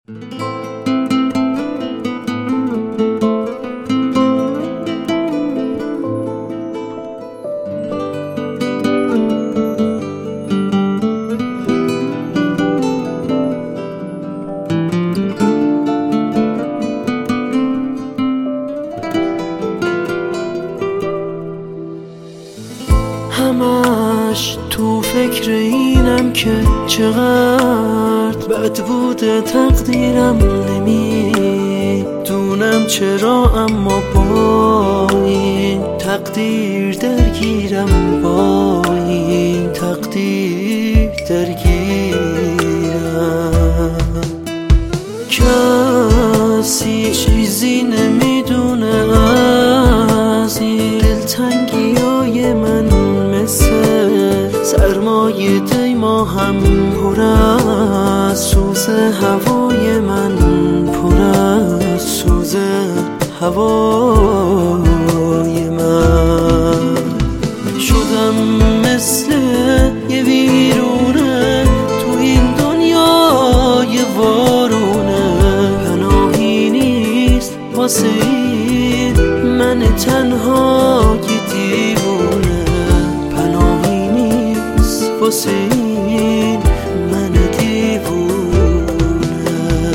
همش تو فکر اینم که چقدر بد بوده تقدیرم، نمیدونم چرا اما با این تقدیر درگیرم، با این تقدیر درگیرم. کسی چیزی نمیدونه از این دلتنگیای من، سرمایه دیما هم پر از سوز هوای من، پر از سوز هوای من. شدم مثل یه ویرونه تو این دنیای وارونه، پناهی نیست واسه این من تنهای دیوونه، واسه این من دیوونه.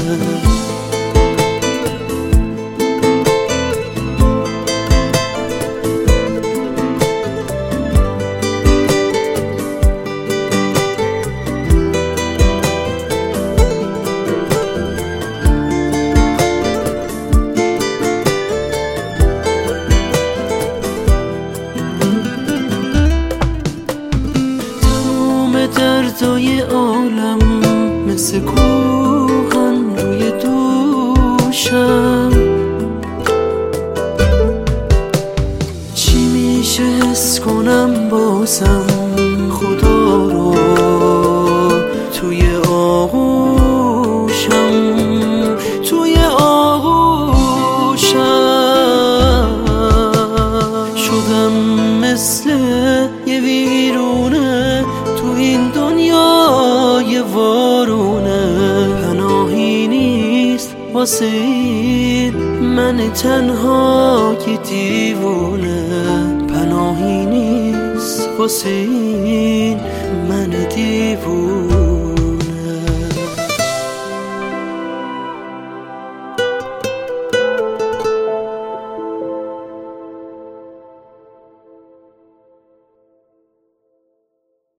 دردای عالم مثل کوهن روی دوشم، چی میشه حس کنم بازم خدا رو توی آغوشم، توی آغوشم. شدم مثل یه ویرونه تو این دنیای وارونه، پناهی نیست واسه این من تنهای دیوونه، پناهی نیست واسه این من دیوونه.